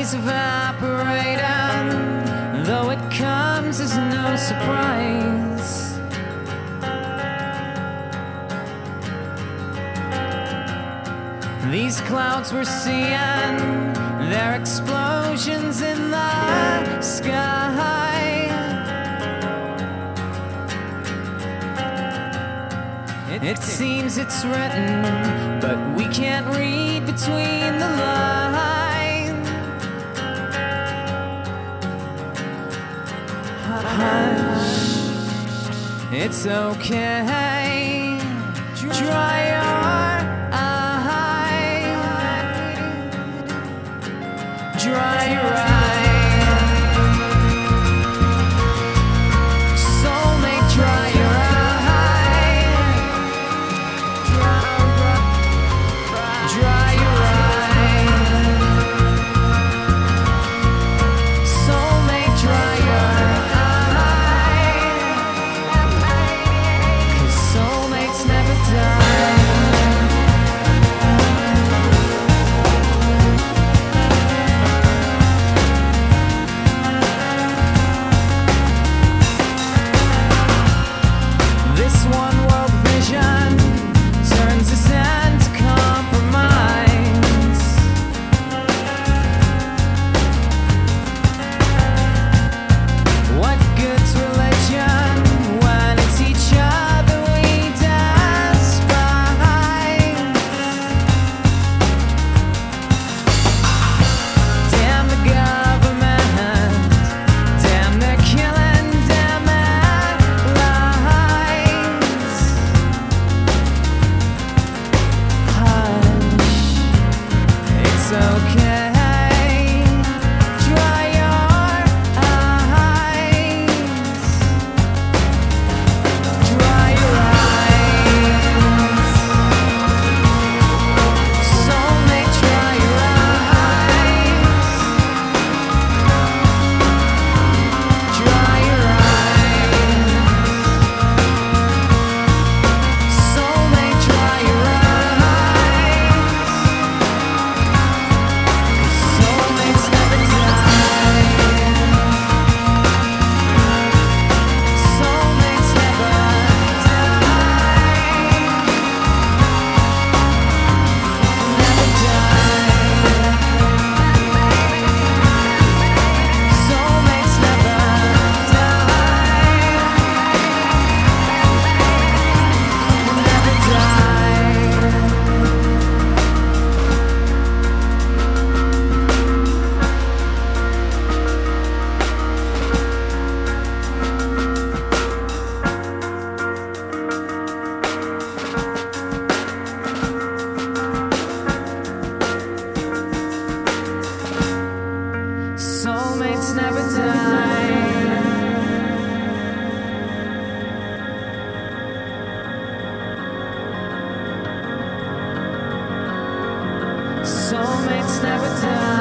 always evaporating, though it comes as no surprise. These clouds we're seeing, they're explosions in the sky. It seems it's written, but we can't read between the lines. Hush, it's okay. Dry your eyes. Dry your eyes. Soulmate, dry your eyes. Dry your eyes. Soulmate, dry your eyes. 'Cause soulmates never die. This one world vision turns us into compromise. What good's religion when it's each other we despise? Damn the government, damn they're killing, damn their lies. Hush, it's okay. Dry your eyes. Dry your eyes. Soulmate, dry your eyes. Dry your eyes. Soulmate, dry your eyes. 'Cause soulmates never die. Soulmates never die. Never die. Soulmates never die. Never Soulmates never die. Soulmates never die.